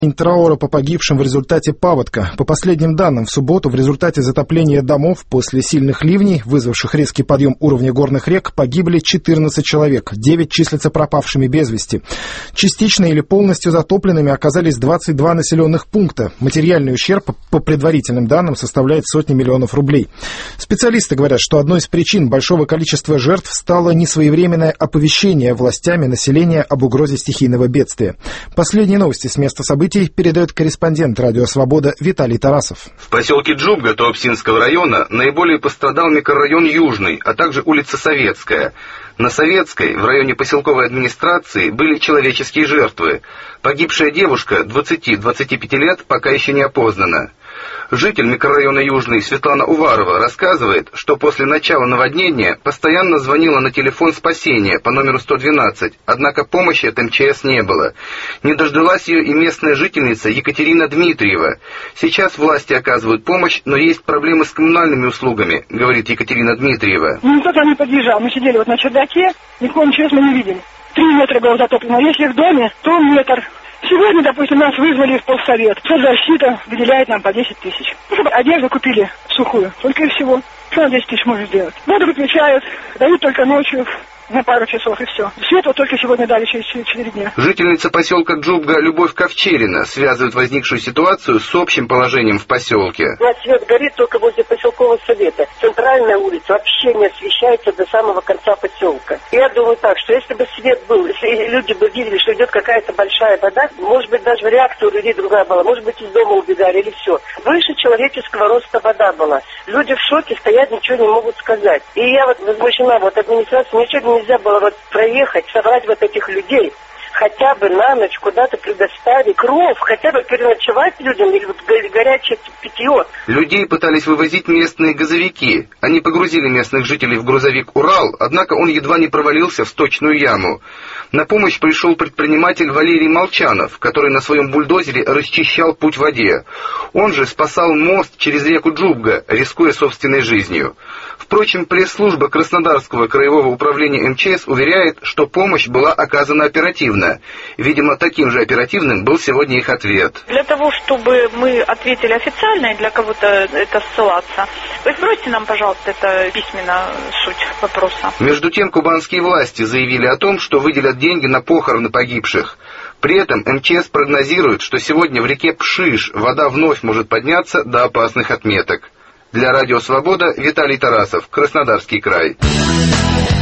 День траура по погибшим в результате паводка. По последним данным, в субботу в результате затопления домов после сильных ливней, вызвавших резкий подъем уровня горных рек, погибли 14 человек, 9 числятся пропавшими без вести. Частично или полностью затопленными оказались 22 населенных пункта. Материальный ущерб, по предварительным данным, составляет сотни миллионов рублей. Специалисты говорят, что одной из причин большого количества жертв стало несвоевременное оповещение властями населения об угрозе стихийного бедствия. Последние новости с места событий передает корреспондент «Радио Свобода» Виталий Тарасов. В поселке Джубга Туапсинского района наиболее пострадал микрорайон Южный, а также улица Советская. На Советской, в районе поселковой администрации, были человеческие жертвы. Погибшая девушка 20-25 лет пока еще не опознана. Житель микрорайона Южный Светлана Уварова рассказывает, что после начала наводнения постоянно звонила на телефон спасения по номеру 112, однако помощи от МЧС не было. Не дождалась ее и местная жительница Екатерина Дмитриева. Сейчас власти оказывают помощь, но есть проблемы с коммунальными услугами, говорит Екатерина Дмитриева. Никто не подъезжал, мы сидели на чердаке, никакого МЧС мы не видели. 3 метра было затоплено, если в доме, то метр. Сегодня, допустим, нас вызвали в полсовет. Соцзащита выделяет нам по 10 тысяч. Чтобы одежду купили сухую, только и всего. Что на 10 тысяч можно сделать? Воду выключают, дают только ночью, на пару часов и все. Свет вот только сегодня дали через 4 дня. Жительница поселка Джубга Любовь Ковчерина связывает возникшую ситуацию с общим положением в поселке. У нас свет горит только возле поселкового совета. Центральная улица вообще не освещается до самого конца поселка. Я думаю так, что если бы свет был, если люди бы видели, что идет какая-то большая вода, может быть, даже реакция у людей другая была, может быть, из дома убегали или все. Выше человеческого роста вода была. Люди в шоке стоят, ничего не могут сказать. И я вот возмущена, администрация, ничего нельзя было проехать, собрать этих людей, хотя бы на ночь куда-то предоставить кров, хотя бы переночевать людям или горячее питье. Людей пытались вывозить местные газовики. Они погрузили местных жителей в грузовик «Урал», однако он едва не провалился в сточную яму. На помощь пришел предприниматель Валерий Молчанов, который на своем бульдозере расчищал путь в воде. Он же спасал мост через реку Джубга, рискуя собственной жизнью. Впрочем, пресс-служба Краснодарского краевого управления МЧС уверяет, что помощь была оказана оперативно. Видимо, таким же оперативным был сегодня их ответ. Для того, чтобы мы ответили официально и для кого-то это ссылаться, вы сбросьте нам, пожалуйста, это письменно суть вопроса. Между тем, кубанские власти заявили о том, что выделят деньги на похороны погибших. При этом МЧС прогнозирует, что сегодня в реке Пшиш вода вновь может подняться до опасных отметок. Для Радио Свобода Виталий Тарасов, Краснодарский край.